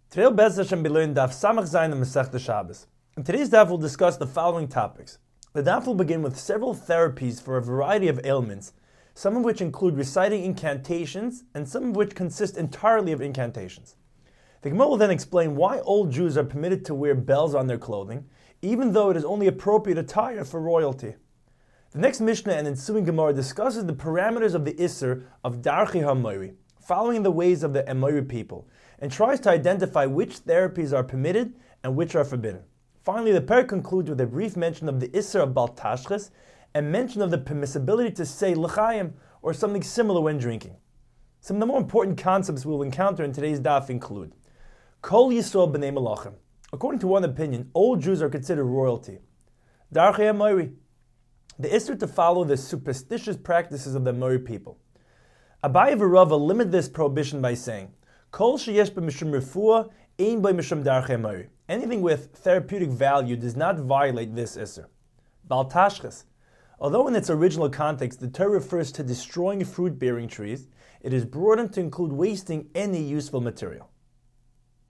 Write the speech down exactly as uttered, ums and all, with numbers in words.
Today, Bez Hashem Biloin Daf Samach Zayin and Masechta Shabbos. In today's daf, we'll discuss the following topics. The daf will begin with several therapies for a variety of ailments, some of which include reciting incantations, and some of which consist entirely of incantations. The Gemara will then explain why old Jews are permitted to wear bells on their clothing, even though it is only appropriate attire for royalty. The next Mishnah and ensuing Gemara discusses the parameters of the Isser of Darchei HaMoiri, following the ways of the Emoiri people, and tries to identify which therapies are permitted and which are forbidden. Finally, the parak concludes with a brief mention of the Isser of Bal Tashchis and mention of the permissibility to say L'chaim or something similar when drinking. Some of the more important concepts we will encounter in today's daf include Kol Yisrael B'nei Malachim. According to one opinion, old Jews are considered royalty. Darchei HaMoiri, the Isser to follow the superstitious practices of the Emoiri people. Abaye v'Rava limit this prohibition by saying, Kol sheyesh b'mishum refuah, ein by mishum darchei HaMoiri. Anything with therapeutic value does not violate this Isser. Bal Tashchis. Although in its original context the Torah refers to destroying fruit-bearing trees, it is broadened to include wasting any useful material.